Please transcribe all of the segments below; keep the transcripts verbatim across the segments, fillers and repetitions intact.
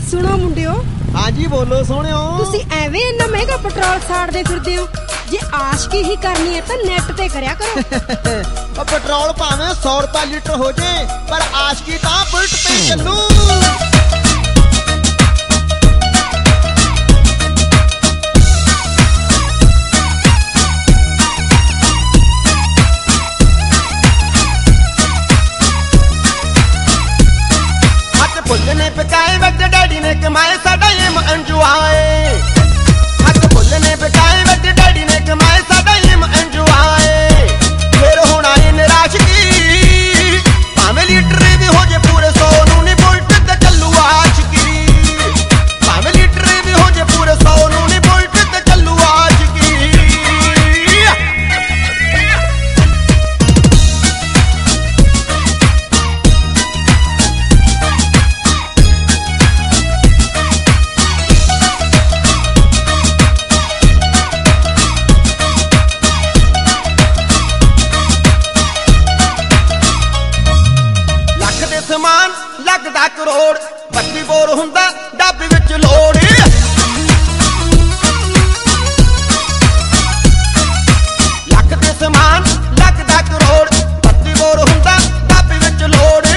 सुनो मुंडियो। हाँ जी बोलो सोहणियो। तुसी एवें इन्ना महंगा पेट्रोल साड़दे फिरदे हो। जे आशकी ही करनी है तो नेट ते करया करो। पेट्रोल भावें सौ रुपया लीटर हो जाए पर आशकी तां बुलट पे चलू। फुल ने पकाए बड़े डैडी ने कमाए साडा ये एंजॉय। हक फुल ने पकाए बड़े डैडी ने कमाए साडा ये एंजॉय। फिर होना ये निराश की भावें लीटर भी हो जे पूरे सौ नू नी बुलट ते चलू आशिकी। भावें लीटर भी हो जे पूरे सौ नू नी बुलट ते चलू आशिकी। समान लगदा करोड़ बत्ती बोर हुंदा डब्बे विच लोड़। लख दे समान लगदा करोड़ बत्ती बोर हुंदा डब्बे विच लोड़।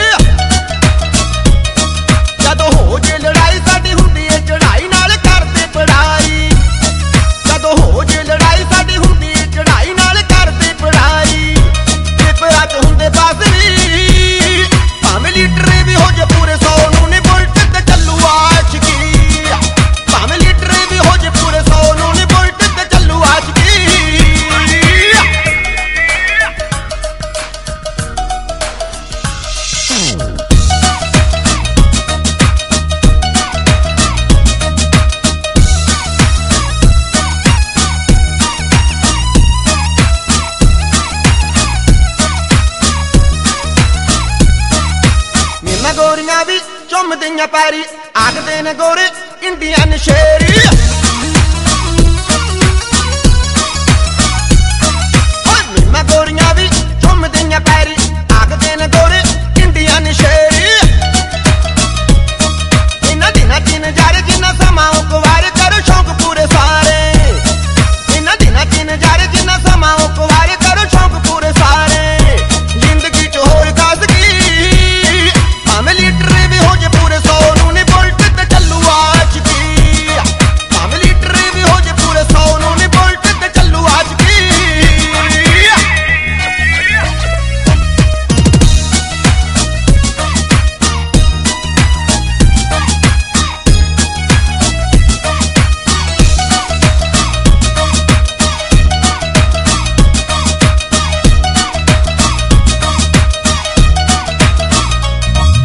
जदों हो जे लड़ाई साडी हुंदी है चढ़ाई नाल करदे पढ़ाई। जदों हो जे लड़ाई साडी हुंदी है चढ़ाई नाल करदे पढ़ाई। पेपरां च हुंदे पास भी भावें लीटर भी हो जे पूरे सौ नू नी बुलट ते चलू आशिकी। भावें लीटर भी हो जे पूरे सौ नू नी बुलट ते चलू आशिकी। गोरियां भी चुमदियां पैरी आखदे ने गोरे इंडियन शेरी। मैं गोरियां भी चुमदियां पैरी आखदे ने गोरे इंडियन शेरी। इन्हां दिनां च नज़ारे जिन्ना समा कुवार करो शौक पूरे सारे। इन्हां दिनां च नज़ारे जिन्ना समा कुवार करो शौक पूरे सारे। जिंदगी च होर खास भावें लीटर भी हो जे पूरे सौ नू नी बुलट ते चलू आशिकी। भावें लीटर भी हो जे पूरे सौ नू नी बुलट ते चलू आशिकी।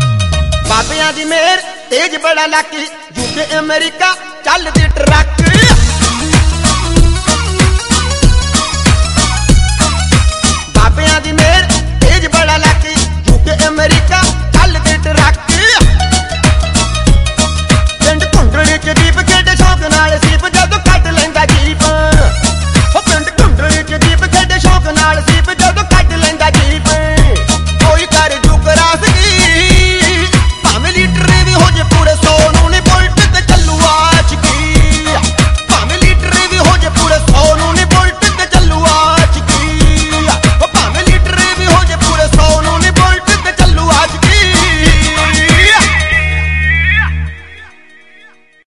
बाबियां दी मेहर तेज बड़ा लाकी यूके अमेरिका चलदी ट्रक।